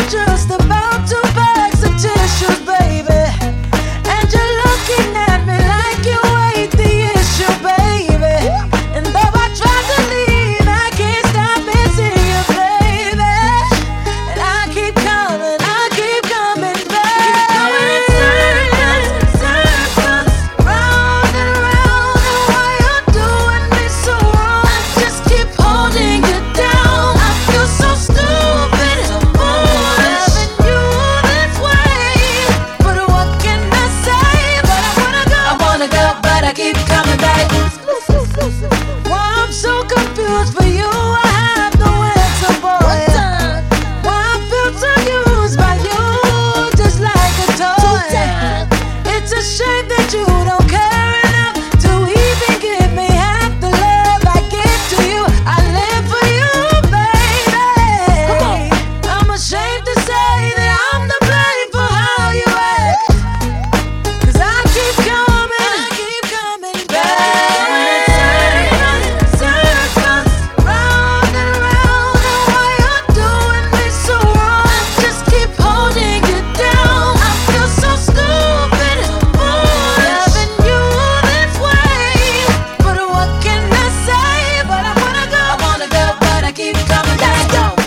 just about two bags of tissues, baby. And you're looking at me like you ain't the issue, baby. And though I try to leave, I can't stop missing you, baby. And I keep coming back. Keep going in circles, round and round. And why you're doing me so wrong? I just keep holding you down. I feel so stupid, so foolish, loving you this way. But what can I say? But I wanna go, but I keep coming back. Why I'm so confused for you, I have no answer, boy. Why I feel so used by you, just like a toy. It's a shame that you don't care enough to even give me half the love I give to you. I live for you, baby. I'm ashamed to say that I'm to blame for how you act. 'Cause I keep coming back. Circles, round and round. And why you're doing me so wrong? I just keep holding you down. I feel so stupid, foolish, loving you this way. But what can I say? But I wanna go, but I keep coming back.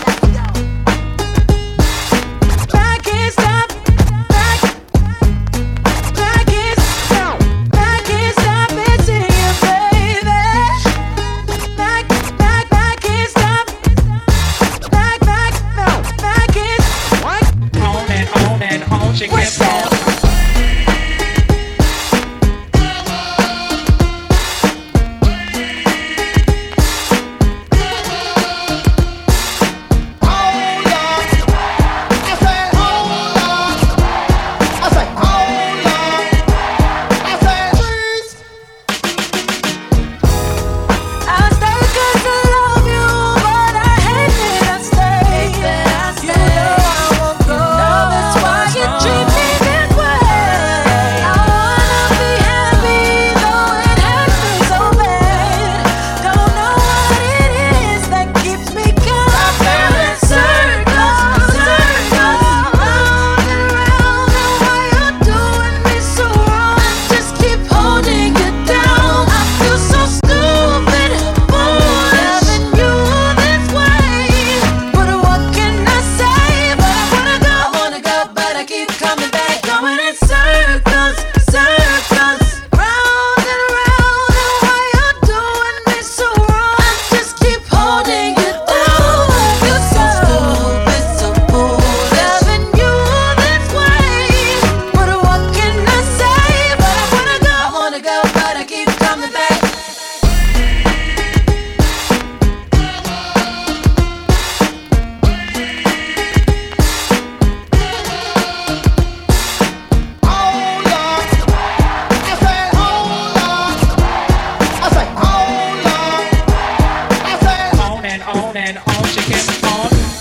I can't stop, I can't stop missing you, baby. I can't stop, I can't. On and on, she kept on. I stay 'cause I love you, but I hate that I stay. You know I won't go. That's why you treat me this way. I wanna be happy, though it hurts me so bad. Don't know what it is that keeps me coming in circles, round and round. And why you're doing me so wrong? I just keep holding you down. I feel so stupid, foolish, loving you this way. But what can I say? But I wanna go, but I keep coming back. Going in circles, round and round. And why you're doing me so wrong? I just keep holding you down. I feel so stupid, so foolish, loving you this way. But what can I say? But I wanna go, but I keep coming back. On and on, she kept on.